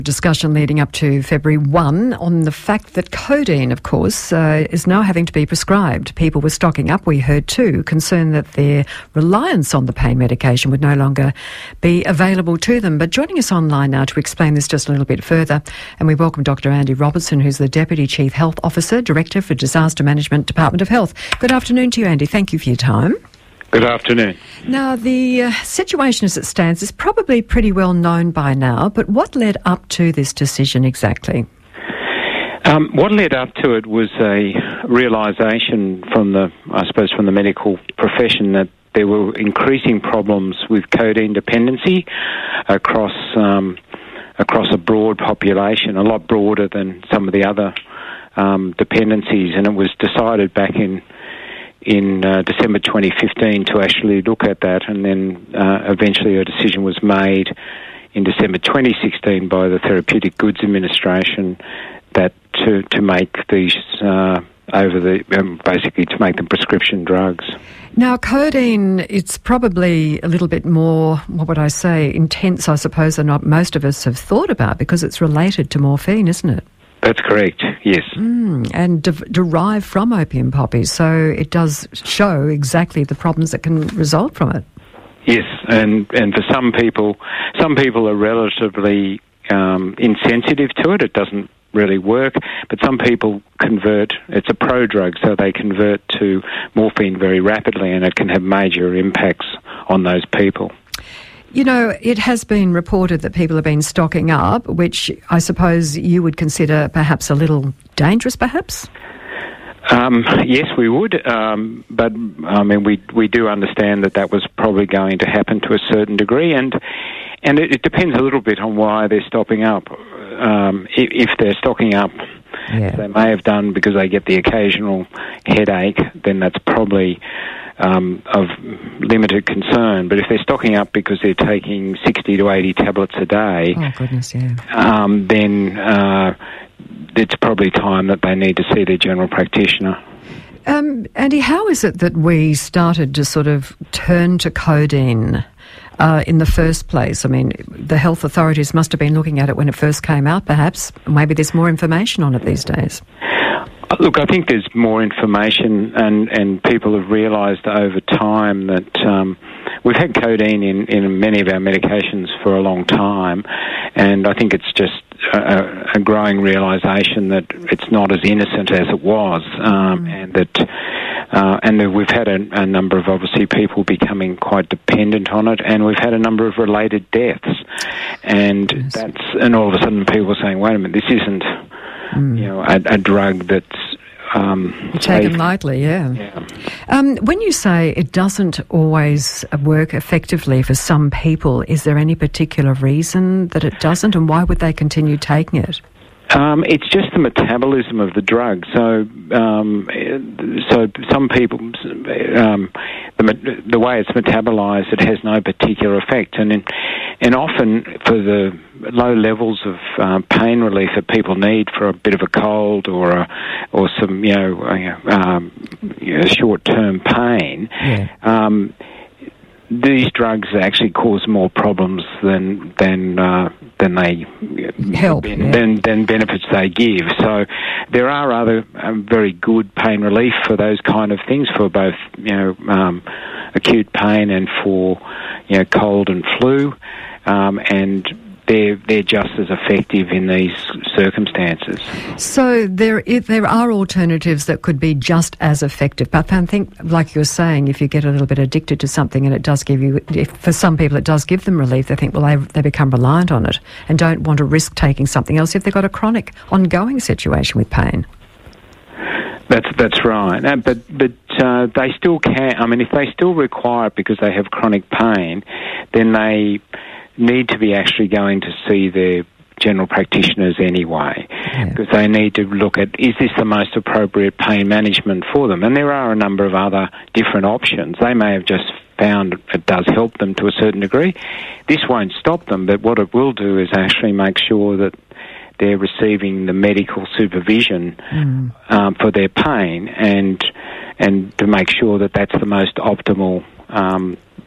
Discussion leading up to February 1 on the fact that codeine, of course, is now having to be prescribed. People were stocking up, we heard too, concerned that their reliance on the pain medication would no longer be available to them. But joining us online now to explain this just a little bit further, and we welcome Dr. Andy Robertson, who's the Deputy Chief Health Officer, Director for Disaster Management, Department of Health. Good afternoon to you, Andy. Thank you for your time. Good afternoon. Now, the situation as it stands is probably pretty well known by now, but what led up to this decision exactly? What led up to it was a realisation from the medical profession that there were increasing problems with codeine dependency across a broad population, a lot broader than some of the other dependencies, and it was decided back in December 2015 to actually look at that, and then eventually a decision was made in December 2016 by the Therapeutic Goods Administration that to make these basically to make them prescription drugs. Now, codeine, it's probably a little bit more, what would I say, intense, I suppose, than not most of us have thought about, because it's related to morphine, isn't it? That's correct, yes. And derived from opium poppies, so it does show exactly the problems that can result from it. Yes, and for some people are relatively insensitive to it. It doesn't really work, but some people convert. It's a prodrug, so they convert to morphine very rapidly, and it can have major impacts on those people. You know, it has been reported that people have been stocking up, which I suppose you would consider perhaps a little dangerous, perhaps? Yes, we would, but I mean, we do understand that was probably going to happen to a certain degree, and it depends a little bit on why they're stocking up. If they're stocking up, they may have done because they get the occasional headache, then that's probably of limited concern. But if they're stocking up because they're taking 60 to 80 tablets a day, then it's probably time that they need to see their general practitioner. Andy, how is it that we started to sort of turn to codeine in the first place? I mean, the health authorities must have been looking at it when it first came out, perhaps. Maybe there's more information on it these days. Look, I think there's more information, and people have realised over time that we've had codeine in many of our medications for a long time, and I think it's just a growing realisation that it's not as innocent as it was, and that we've had a number of, obviously, people becoming quite dependent on it, and we've had a number of related deaths, and all of a sudden people are saying, wait a minute, this isn't a drug that's taken lightly, when you say it doesn't always work effectively for some people, is there any particular reason that it doesn't, and why would they continue taking it? It's just the metabolism of the drug. So some people, the way it's metabolized, it has no particular effect, and often for the low levels of pain relief that people need for a bit of a cold or some short-term pain. These drugs actually cause more problems than they help, than benefits they give. So there are other very good pain relief for those kind of things, for both acute pain and for cold and flu, and they're just as effective in these circumstances. So there are alternatives that could be just as effective. But I think, like you were saying, if you get a little bit addicted to something and it does give you, for some people it does give them relief, they think, well, they become reliant on it and don't want to risk taking something else if they've got a chronic, ongoing situation with pain. That's right. But they still can. I mean, if they still require it because they have chronic pain, then they need to be actually going to see their general practitioners anyway, because they need to look at, is this the most appropriate pain management for them? And there are a number of other different options. They may have just found it does help them to a certain degree. This won't stop them, but what it will do is actually make sure that they're receiving the medical supervision for their pain, and to make sure that that's the most optimal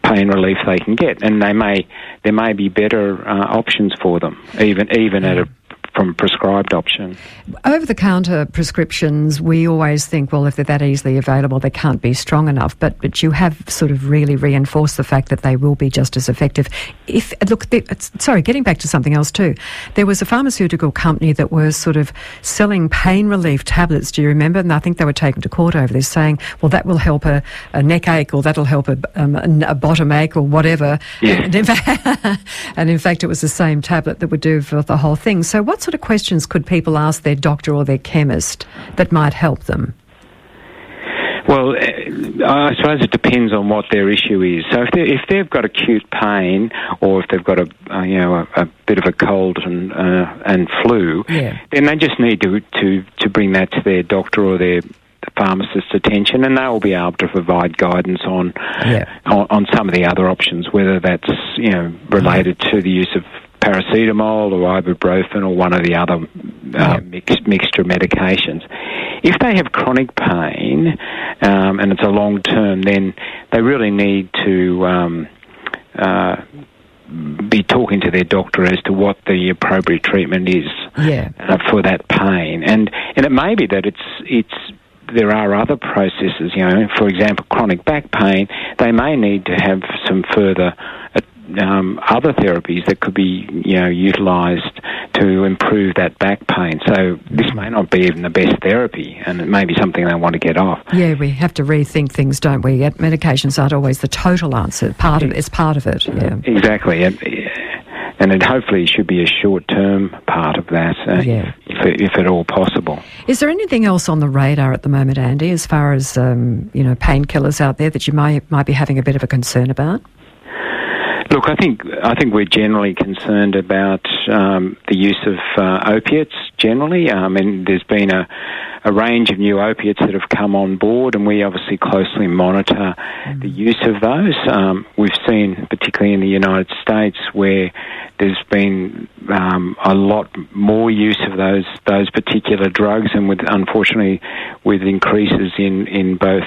pain relief they can get, and there may be better options for them, even from prescribed option. Over-the-counter prescriptions, we always think, well, if they're that easily available, they can't be strong enough. But you have sort of really reinforced the fact that they will be just as effective. Getting back to something else too, there was a pharmaceutical company that was sort of selling pain relief tablets. Do you remember? And I think they were taken to court over this, saying, well, that will help a neck ache, or that'll help a bottom ache, or whatever. Yeah. And in fact, it was the same tablet that would do for the whole thing. So what sort of questions could people ask their doctor or their chemist that might help them? Well, I suppose it depends on what their issue is. So if they've got acute pain, or if they've got a bit of a cold and flu, then they just need to bring that to their doctor or their pharmacist's attention, and they will be able to provide guidance on some of the other options, whether that's related to the use of paracetamol or ibuprofen or one of the other mixture medications. If they have chronic pain and it's a long term, then they really need to be talking to their doctor as to what the appropriate treatment is for that pain. And it may be that there are other processes. For example, chronic back pain, they may need to have some further other therapies that could be utilised to improve that back pain. So this may not be even the best therapy, and it may be something they want to get off. Yeah, we have to rethink things, don't we? Medications aren't always the total answer. It's part of it. Yeah. Exactly. And it hopefully should be a short-term part of that, if at all possible. Is there anything else on the radar at the moment, Andy, as far as painkillers out there that you might be having a bit of a concern about? Look, I think we're generally concerned about the use of opiates generally. And there's been a range of new opiates that have come on board, and we obviously closely monitor the use of those. We've seen, particularly in the United States, where there's been a lot more use of those particular drugs, and unfortunately with increases in both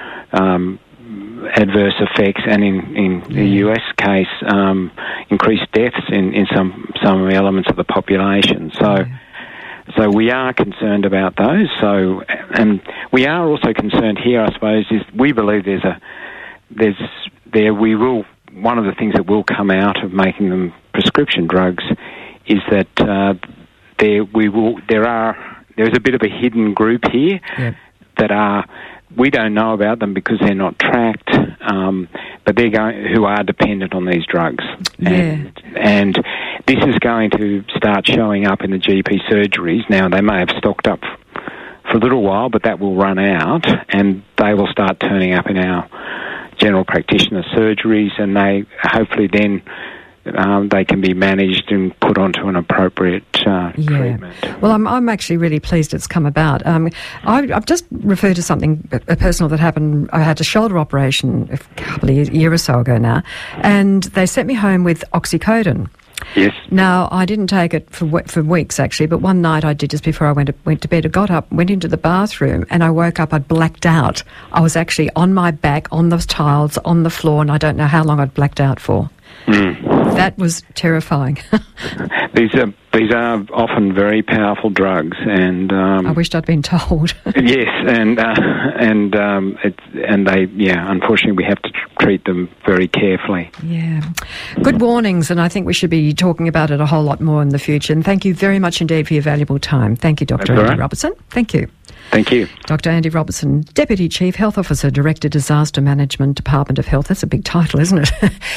adverse effects and in the US case increased deaths in some elements of the population. So we are concerned about those. So, and we are also concerned here, I suppose, is we believe one of the things that will come out of making them prescription drugs is that there's a bit of a hidden group here that we don't know about them because they're not tracked, but who are dependent on these drugs. And this is going to start showing up in the GP surgeries. Now, they may have stocked up for a little while, but that will run out, and they will start turning up in our general practitioner surgeries, and they hopefully then they can be managed and put onto an appropriate treatment. Well, I'm actually really pleased it's come about. I've just referred to something personal that happened. I had a shoulder operation a couple of years or so ago now, and they sent me home with oxycodone. Yes. Now, I didn't take it for weeks, actually, but one night I did just before I went to bed. I got up, went into the bathroom, and I woke up, I'd blacked out. I was actually on my back, on those tiles, on the floor, and I don't know how long I'd blacked out for. That was terrifying. These are often very powerful drugs, and I wished I'd been told. Yes, and they unfortunately we have to treat them very carefully. Yeah, good warnings, and I think we should be talking about it a whole lot more in the future. And thank you very much indeed for your valuable time. Thank you, Dr. Andy Robertson. Thank you. Thank you. Dr. Andy Robertson, Deputy Chief Health Officer, Director, Disaster Management, Department of Health. That's a big title, isn't it?